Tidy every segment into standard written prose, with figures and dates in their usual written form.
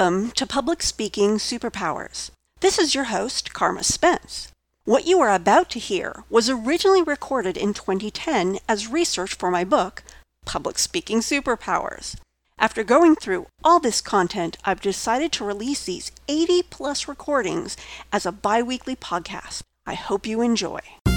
Welcome to Public Speaking Superpowers. This is your host, Karma Spence. What you are about to hear was originally recorded in 2010 as research for my book, Public Speaking Superpowers. After going through all this content, I've decided to release these 80-plus recordings as a bi-weekly podcast. I hope you enjoy.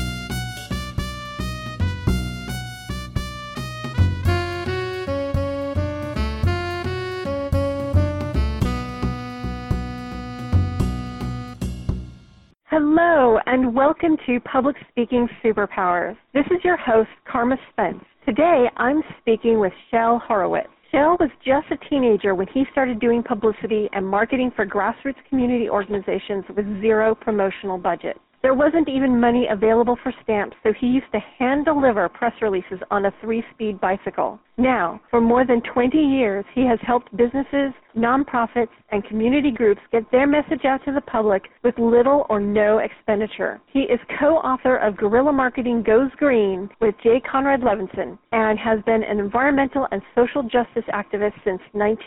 Hello, and welcome to Public Speaking Superpowers. This is your host, Karma Spence. Today, I'm speaking with Shel Horowitz. Shel was just a teenager when he started doing publicity and marketing for grassroots community organizations with zero promotional budget. There wasn't even money available for stamps, so he used to hand-deliver press releases on a 3-speed bicycle. Now, for more than 20 years, he has helped businesses, nonprofits, and community groups get their message out to the public with little or no expenditure. He is co-author of Guerrilla Marketing Goes Green with J. Conrad Levinson and has been an environmental and social justice activist since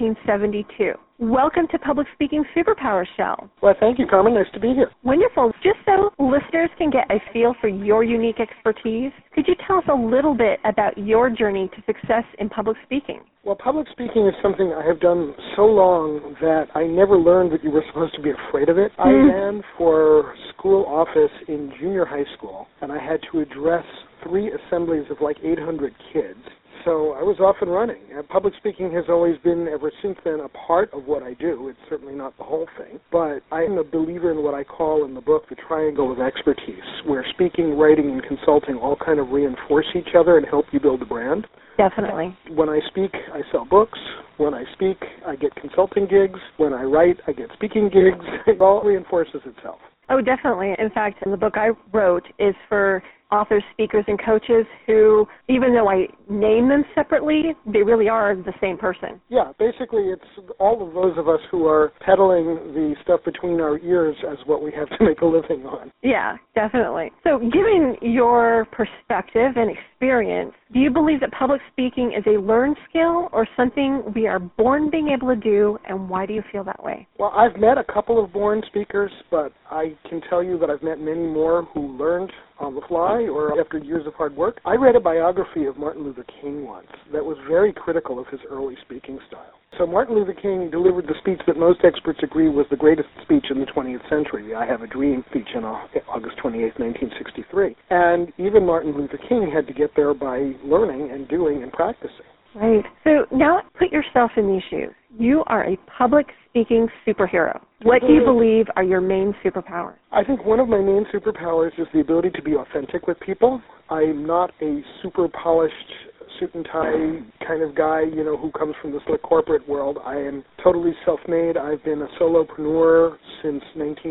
1972. Welcome to Public Speaking Superpowers, Shel. Well, thank you, Carmen. Nice to be here. Wonderful. Just so listeners can get a feel for your unique expertise, could you tell us a little bit about your journey to success in public speaking? Well, public speaking is something I have done so long that I never learned that you were supposed to be afraid of it. I ran for school office in junior high school, and I had to address 3 assemblies of like 800 kids. So I was off and running. Public speaking has always been, ever since then, a part of what I do. It's certainly not the whole thing. But I am a believer in what I call in the book the triangle of expertise, where speaking, writing, and consulting all kind of reinforce each other and help you build a brand. Definitely. When I speak, I sell books. When I speak, I get consulting gigs. When I write, I get speaking gigs. It all reinforces itself. Oh, definitely. In fact, the book I wrote is for authors, speakers, and coaches who, even though I name them separately, they really are the same person. Yeah, basically it's all of those of us who are peddling the stuff between our ears as what we have to make a living on. Yeah, definitely. So given your perspective and experience, do you believe that public speaking is a learned skill or something we are born being able to do, and why do you feel that way? Well, I've met a couple of born speakers, but I can tell you that I've met many more who learned on the fly or after years of hard work. I read a biography of Martin Luther King once that was very critical of his early speaking style. So Martin Luther King delivered the speech that most experts agree was the greatest speech in the 20th century, the I Have a Dream speech on August 28, 1963. And even Martin Luther King had to get there by learning and doing and practicing. Right. So now put yourself in these shoes. You are a public speaking superhero. What do you believe are your main superpowers? I think one of my main superpowers is the ability to be authentic with people. I'm not a super polished suit and tie kind of guy, who comes from the slick corporate world. I am totally self-made. I've been a solopreneur since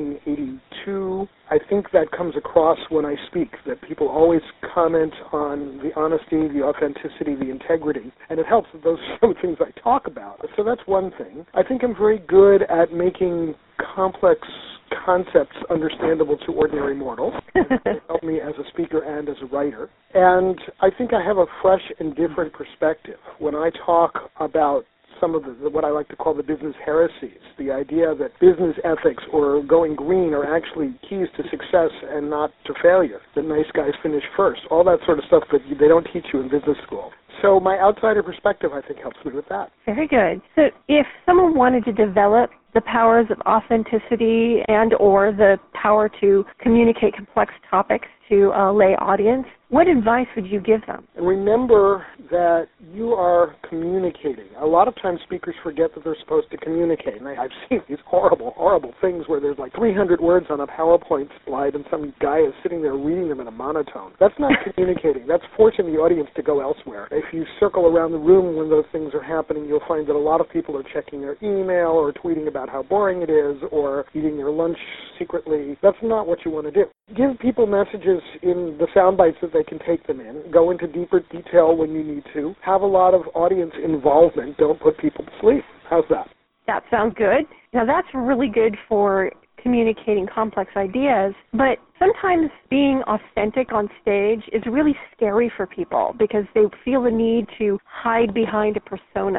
1982. I think that comes across when I speak, that people always comment on the honesty, the authenticity, the integrity, and it helps that those are some of the things I talk about. So that's one thing. I think I'm very good at making complex concepts understandable to ordinary mortals. They help me as a speaker and as a writer. And I think I have a fresh and different perspective when I talk about some of what I like to call the business heresies, the idea that business ethics or going green are actually keys to success and not to failure, that nice guys finish first, all that sort of stuff that they don't teach you in business school. So my outsider perspective, I think, helps me with that. Very good. So if someone wanted to develop the powers of authenticity and or the power to communicate complex topics to a lay audience, what advice would you give them? And remember that you are communicating. A lot of times speakers forget that they're supposed to communicate. And I've seen these horrible, horrible things where there's like 300 words on a PowerPoint slide and some guy is sitting there reading them in a monotone. That's not communicating. That's forcing the audience to go elsewhere. If you circle around the room when those things are happening, you'll find that a lot of people are checking their email or tweeting about how boring it is or eating their lunch secretly. That's not what you want to do. Give people messages in the sound bites that they can take them in. Go into deeper detail when you need to. Have a lot of audience involvement. Don't put people to sleep. How's that? That sounds good. Now, that's really good for communicating complex ideas, but sometimes being authentic on stage is really scary for people because they feel the need to hide behind a persona.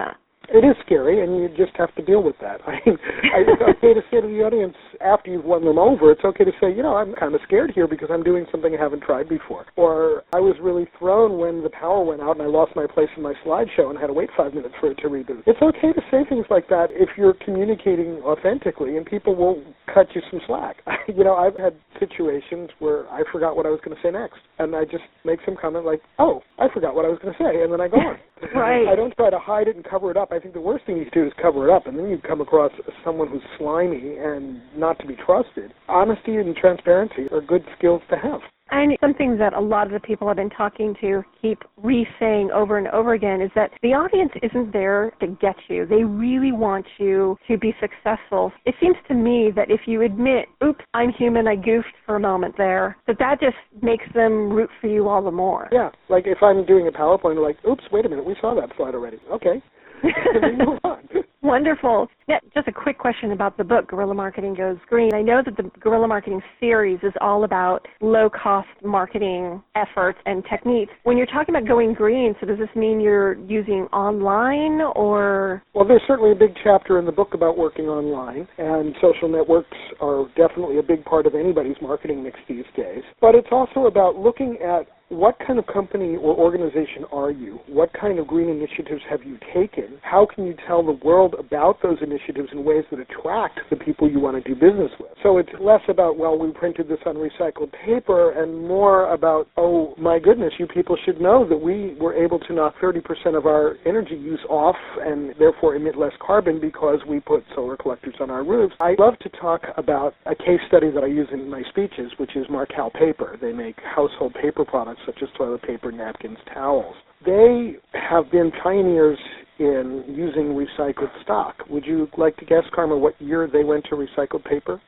It is scary, and you just have to deal with that. It's okay to say to the audience after you've won them over, it's okay to say, I'm kind of scared here because I'm doing something I haven't tried before. Or I was really thrown when the power went out and I lost my place in my slideshow and had to wait 5 minutes for it to reboot. It's okay to say things like that if you're communicating authentically, and people will cut you some slack. I've had situations where I forgot what I was going to say next, and I just make some comment like, oh, I forgot what I was going to say, and then I go on. Right. I don't try to hide it and cover it up. I think the worst thing you do is cover it up, and then you come across someone who's slimy and not to be trusted. Honesty and transparency are good skills to have. And something that a lot of the people I've been talking to keep re-saying over and over again is that the audience isn't there to get you. They really want you to be successful. It seems to me that if you admit, oops, I'm human, I goofed for a moment there, that just makes them root for you all the more. Yeah, like if I'm doing a PowerPoint, they're like, oops, wait a minute, we saw that slide already. Okay. And then move on. Wonderful. Yeah, just a quick question about the book, Guerrilla Marketing Goes Green. I know that the Guerrilla Marketing series is all about low-cost marketing efforts and techniques. When you're talking about going green, so does this mean you're using online or? Well, there's certainly a big chapter in the book about working online, and social networks are definitely a big part of anybody's marketing mix these days. But it's also about looking at what kind of company or organization are you? What kind of green initiatives have you taken? How can you tell the world about those initiatives in ways that attract the people you want to do business with? So it's less about, well, we printed this on recycled paper, and more about, oh, my goodness, you people should know that we were able to knock 30% of our energy use off and therefore emit less carbon because we put solar collectors on our roofs. I love to talk about a case study that I use in my speeches, which is Markel Paper. They make household paper products such as toilet paper, napkins, towels. They have been pioneers in using recycled stock. Would you like to guess, Karma, what year they went to recycled paper?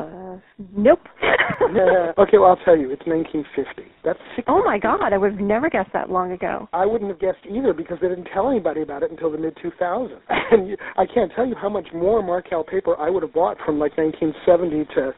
Nope. Okay, well, I'll tell you. It's 1950. That's 60. Oh, my God. I would have never guessed that long ago. I wouldn't have guessed either because they didn't tell anybody about it until the mid-2000s. And I can't tell you how much more Markel paper I would have bought from like 1970 to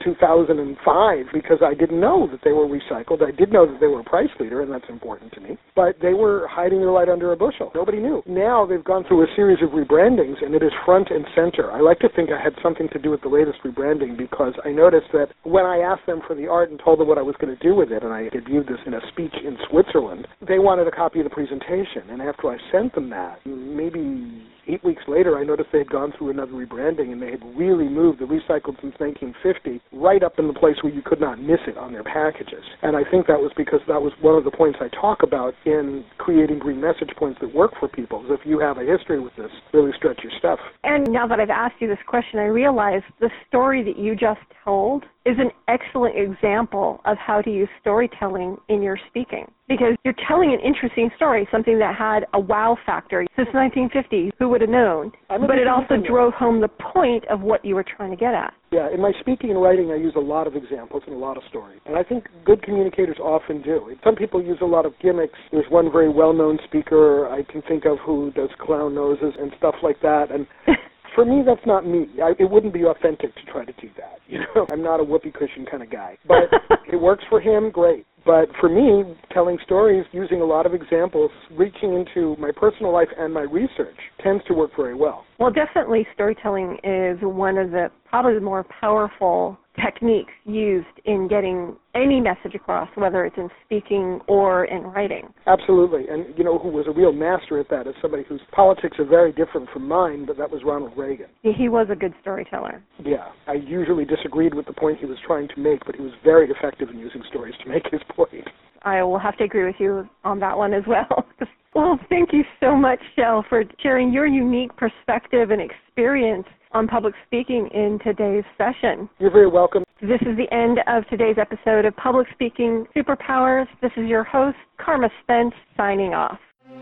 2005 because I didn't know that they were recycled. I did know that they were a price leader, and that's important to me. But they were hiding their light under a bushel. Nobody knew. Now they've gone through a series of rebrandings, and it is front and center. I like to think I had something to do with the latest rebranding because I noticed that when I asked them for the art and told them what I was going to do with it, and I debuted this in a speech in Switzerland, they wanted a copy of the presentation. And after I sent them that, maybe 8 weeks later, I noticed they had gone through another rebranding, and they had really moved the recycled since 1950 right up in the place where you could not miss it on their packages. And I think that was because that was one of the points I talk about in creating green message points that work for people. If you have a history with this, really stretch your stuff. And now that I've asked you this question, I realize the story that you just told is an excellent example of how to use storytelling in your speaking. Because you're telling an interesting story, something that had a wow factor. Since 1950, who would have known? But it also drove home the point of what you were trying to get at. Yeah, in my speaking and writing, I use a lot of examples and a lot of stories. And I think good communicators often do. Some people use a lot of gimmicks. There's one very well-known speaker I can think of who does clown noses and stuff like that. And for me, that's not me. It wouldn't be authentic to try to do that. I'm not a whoopee cushion kind of guy. But it works for him, great. But for me, telling stories, using a lot of examples, reaching into my personal life and my research tends to work very well. Well, definitely storytelling is one of the probably the more powerful techniques used in getting any message across, whether it's in speaking or in writing. Absolutely. And, who was a real master at that is somebody whose politics are very different from mine, but that was Ronald Reagan. He was a good storyteller. Yeah. I usually disagreed with the point he was trying to make, but he was very effective in using stories to make his point. I will have to agree with you on that one as well. Well, thank you so much, Shel, for sharing your unique perspective and experience on public speaking in today's session. You're very welcome. This is the end of today's episode of Public Speaking Superpowers. This is your host, Karma Spence, signing off.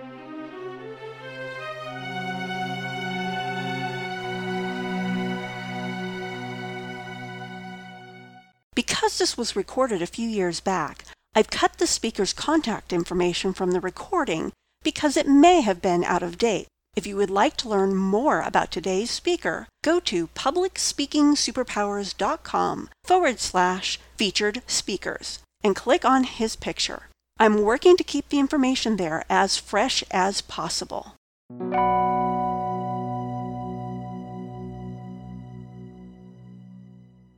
Because this was recorded a few years back, I've cut the speaker's contact information from the recording because it may have been out of date. If you would like to learn more about today's speaker, go to publicspeakingsuperpowers.com/featured speakers and click on his picture. I'm working to keep the information there as fresh as possible.